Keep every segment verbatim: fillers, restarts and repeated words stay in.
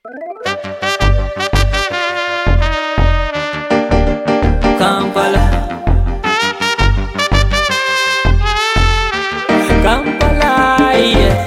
Kampala, Kampala, yeah.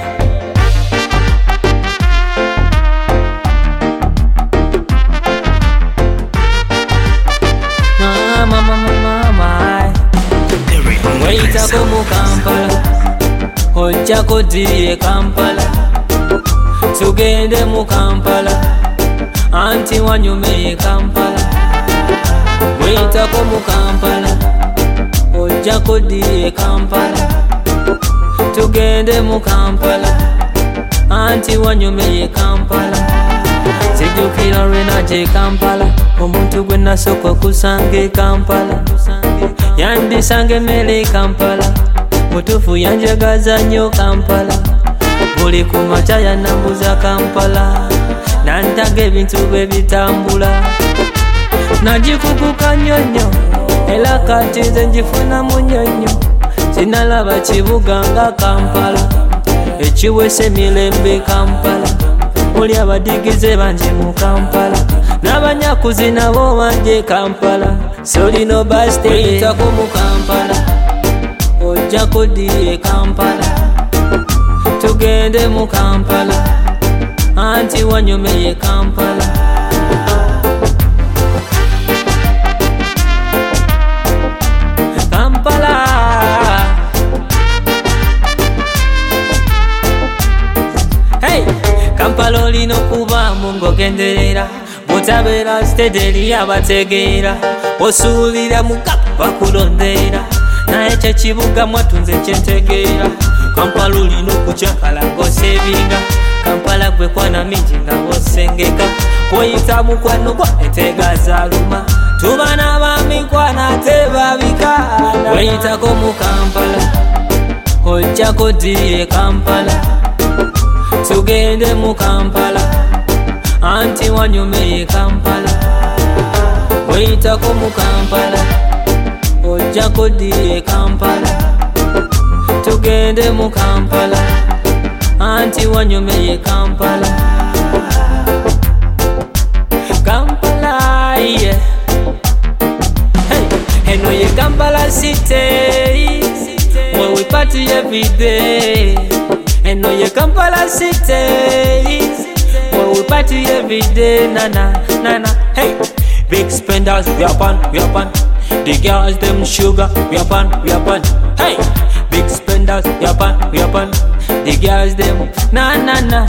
Mama, mama, mama, waita komu Kampala, ojja kodiye Kampala, tugende mu Kampala, anti wanyumeye Kampala. Waita komu Kampala, ojja kodiye Kampala, tugende mu Kampala, anti wanyumeye Kampala. Sijukira lwena gye Kampala, omuntu gwe nasooka kusanga Kampala, yandisanga emmere Kampala, mutuufu yanjagaza nnyo Kampala, buli ku makya yanambuza Kampala, nantaga ebintu bwe bitambula, nagikukuka nnyonnyo era kati nze ngifunamu nnyonnyo, sinalaba kibuga nga Kampala, ekiwesa emirembe Kampala, muli abadigize bangi mu Kampala, n'abanyakuzi nabo bangi Kampala, solino baste wayitako mu Kampala, ojja kodiye Kampala, tugende mu Kampala, anti wanyumeye Kampala. Kampala, hey, Kampala olina okubaamu ng'ogenderera, bw'otabeera sitederi abategeera, osuubira mukapa bakulondera, naye kye kibuga mwatunze kyentegeera. Kampala olina okukyakala ng'osebinga, Kampala gwe kwana mingi nga bw'osengeka, kwoyita mukwano gwa enteega zaaluma, tuba n'abamikwana ate babikaana. Wayitako mu Kampala, ojja kodiye Kampala, tugende mu Kampala, anti wanyumeye Kampala. Wayitako mu Kampala, ojja kodiye Kampala, tugende mu Kampala, anti wanyumeye Kampala. Kampala, yeah. Hey, eno ye Kampala city, where we party every day. Eno ye Kampala city, where we party every day. Nana, nana, hey. Big spenders, we up on, we up on. The girls them sugar, we up on, we up on. Hey, big spenders, we up on, we up on. The girls them na na na.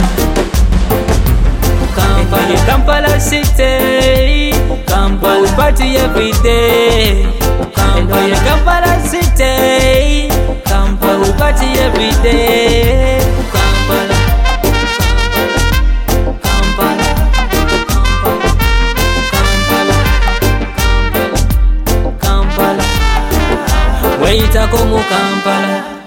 Kampala, Kampala city, Kampala we party every day. Kampala, Kampala city, Kampala we party every day. Kampala, Kampala, Kampala, Kampala, Kampala, Kampala. Wayitako mu Kampala.